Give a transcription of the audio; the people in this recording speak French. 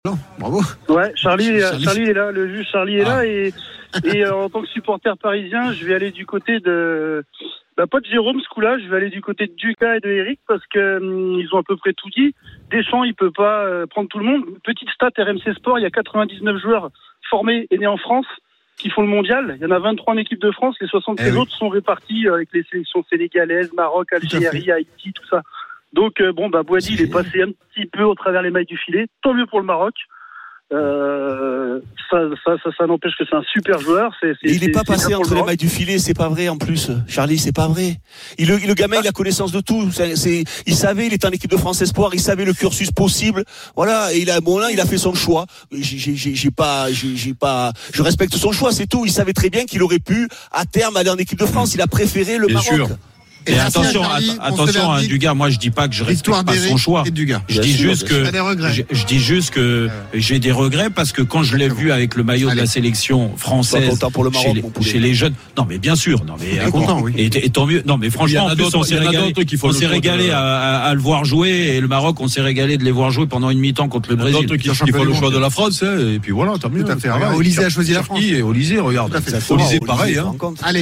Non, bravo. Ouais, Charlie est là, le juge Charlie est là et en tant que supporter parisien, je vais aller du côté de pas de Jérôme ce coup-là, je vais aller du côté de Ducas et de Eric parce que ils ont à peu près tout dit. Deschamps, il peut pas prendre tout le monde. Petite stat RMC Sport, il y a 99 joueurs formés et nés en France qui font le mondial. Il y en a 23 en équipe de France, les 76 autres sont répartis avec les sélections sénégalaises, Maroc, Algérie, Haïti, tout ça. Donc Boadi il est passé un petit peu au travers les mailles du filet, tant mieux pour le Maroc. Ça n'empêche que c'est un super joueur. Il n'est pas passé entre les mailles du filet, c'est pas vrai en plus. Charlie, c'est pas vrai. Le gamin, il a connaissance de tout. Il savait, il était en équipe de France Espoir, il savait le cursus possible. Voilà, et il a fait son choix. Je respecte son choix, c'est tout. Il savait très bien qu'il aurait pu à terme aller en équipe de France. Il a préféré le Maroc. Sûr. Et attention, Dugas, moi je dis pas que je respecte pas son choix. Je dis juste que j'ai des regrets parce que quand je l'ai vu avec le maillot de la sélection française pour le Maroc, chez les jeunes, non mais bien sûr, non mais content, oui. Et tant mieux. Non mais franchement, en plus on s'est régalé à le voir jouer et le Maroc, on s'est régalé de les voir jouer pendant une mi-temps contre le Brésil. D'autres qui font le choix de la France, et puis voilà, tant mieux. Olysée a choisi la France. Et Olysée, regarde. Olysée, pareil.